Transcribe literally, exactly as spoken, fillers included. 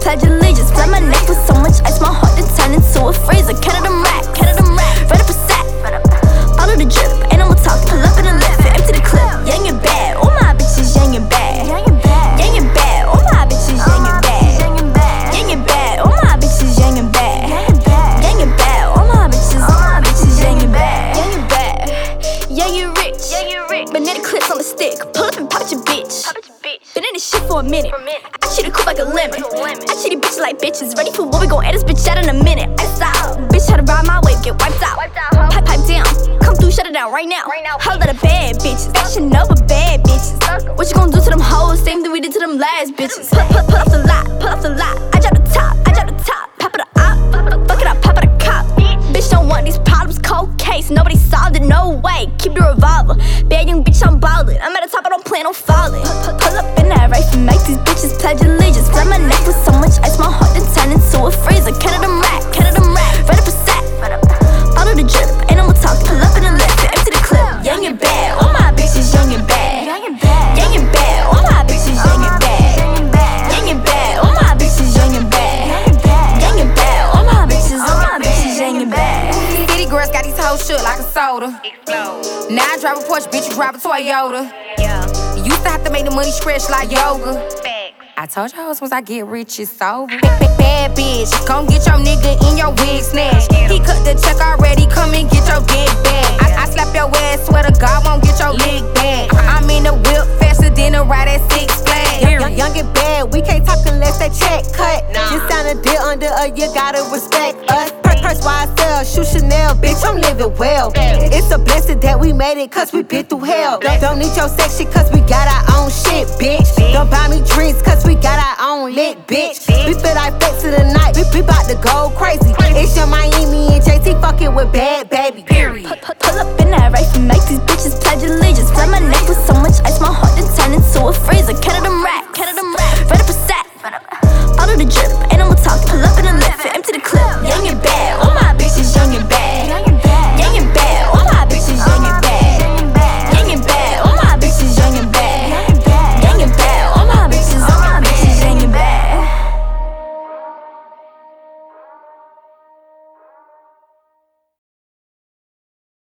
pledge allegiance. Flood my neck with so much ice, my heart to turn into a freezer. Canada rack, Canada rack, ready for sack. Follow the drip, ain't no more talk. Pull up in the lift, empty the clip. Young and bad, all my bitches young and bad. Young and bad, all my bitches young and bad. Young and bad, all my bitches young and bad. Young and bad, all my bitches, all my bitches young and bad. Young and bad, yeah you rich, yeah you rich. Banana clips on the stick, pull up and pop at your bitch. Been in this shit for a minute. I treat a coupe like a lemon. I treat these bitches like bitches. Ready for what we gon' add this bitch out in a minute. Ice out, bitch try to ride my wave, get wiped out. Pipe pipe down, come through, shut it down right now. Whole lot of bad bitches, fashion over bad bitches. What you gon' do to them hoes? Same thing we did to them last bitches. Pull, pull, pull off the lot, pull off the lot. I drop the top, I drop the top. Pop it up, fuck it up, pop it a cop. Bitch don't want these problems, cold case. Nobody solved it, no way. Keep the revolver, bad young bitch, I'm ballin'. I'm at the top, I don't plan on falling. Pull up in that rifle, make these bitches pledge allegiance. Flood my neck with so much ice, my heart to turn into a freezer. Canada rack, Canada rack, ready for sack. Follow the drip, ain't no more talk. Pull up in the lift, empty the clip. Young and bad, all my bitches young and bad. Young and bad, all my bitches young and bad. Young and bad, all my bitches young and bad. Young and bad, all my bitches, all my bitches young and bad. City girls got these hoes shook like a soda. Now I drive a Porsche, bitch, you drive a Toyota. You used to have to make the money stretch like yoga. I told y'all once I get rich, it's over. Bad, bad bitch, come get your nigga in your wig snatch. He cut the check already, come and get your dick back. I, I slap your ass, swear to God, won't get your leg back. I'm in the whip faster than a ride at Six Flags. Young, young and bad, we can't talk unless that check cut. Just sign a deal under a year, gotta respect us. Purse, purse, Y S L, shoe Chanel, bitch, I'm living well. It's a blessing that we made it, cause we been through hell. Don't, don't need your sex shit, cause we got our own shit, bitch. Don't buy me